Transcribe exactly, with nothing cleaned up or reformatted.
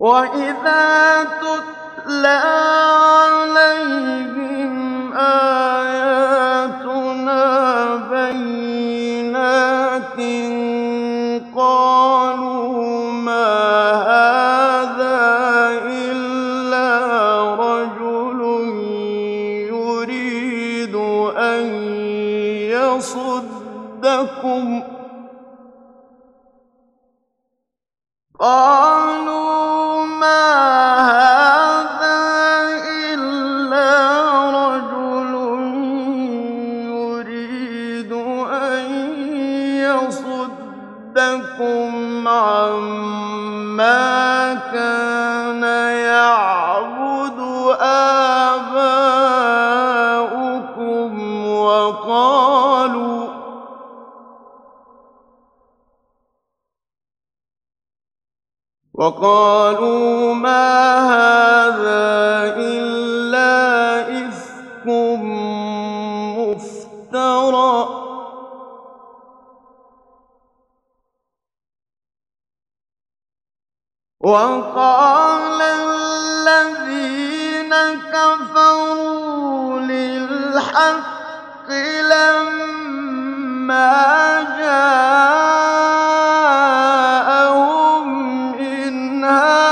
وَإِذَا تُتْلَىٰ عَلَيْهِمْ آيَاتُنَا بَيِّنَاتٍ قَالُوا مَا هَٰذَا إِلَّا رَجُلٌ يُرِيدُ أَن يَصُدَّكُمْ عَمَّا كَانَ يَعْبُدُ آبَاؤُكُمْ وَقَالُوا وَقَالُوا مَا هَٰذَا إِلَّا إِفْكٌ مُّفْتَرًى ۚ وَقَالَ الَّذِينَ كَفَرُوا لِلْحَقِّ لَمَّا جَاءَهُمْ إِنْ هَٰذَا